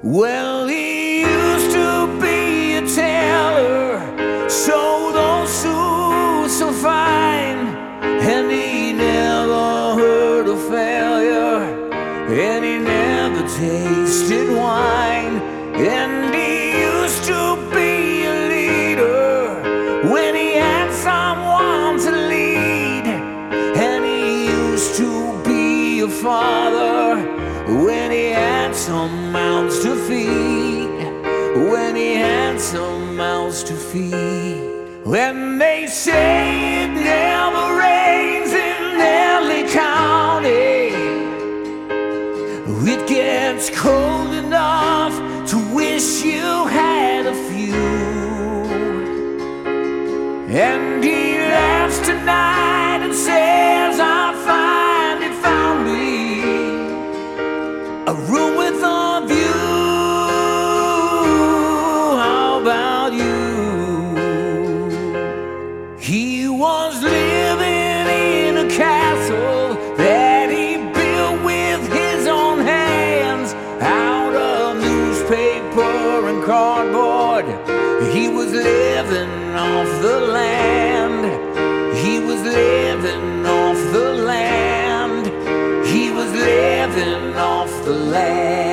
Well, he used to be a tailor, sewed those suits so fine, and he never heard of failure, and he never tasted wine, and he used to be a leader when he had someone to lead, and he used to be a father when he had some mouths to feed, when he had some mouths to feed. When they say it never rains in LA County, it gets cold enough to wish you had a few. And he laughs tonight and says, I finally found me a room with a view. How about you? He was living in a castle that he built with his own hands out of newspaper and cardboard. He was living off the land. He was living off the land. He was living off the land.